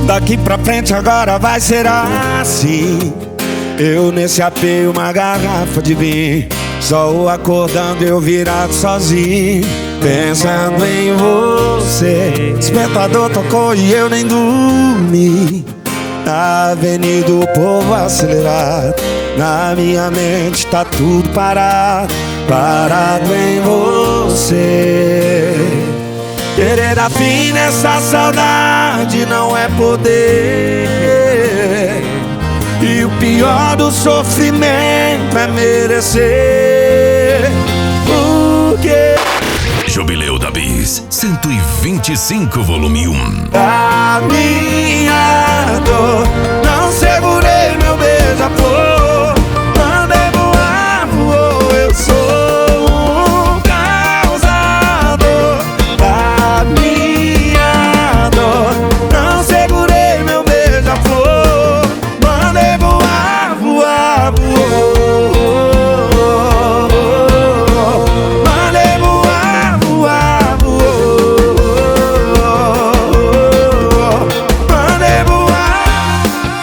Daqui pra frente agora vai ser assim. Eu nesse AP, uma garrafa de vinho, só acordando eu virado sozinho, pensando em você. Despertador tocou e eu nem dormi. Na avenida o povo acelerado, na minha mente tá tudo parado, parado em você. Querer dar fim nessa saudade não é poder, e o pior do sofrimento é merecer. Porque Jubileu da Bis 125 volume 1. a minha dor não segurei meu beija-flor, mandei voar, voou. Eu sou um causador. A minha dor não segurei meu beija-flor, mandei voar, voar, voou. Mandei voar, voar, voou. Mandei voar.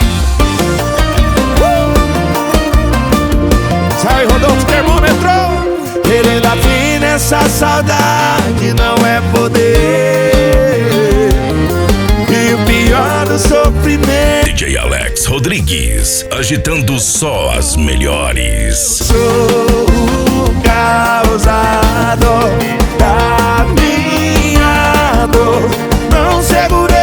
Sai, Rodolfo Termômetro. Querer dar fim nessa saudade não é poder, e o pior do sofrimento. DJ Alex Rodrigues, agitando só as melhores. Sou o causador da minha dor, não segurei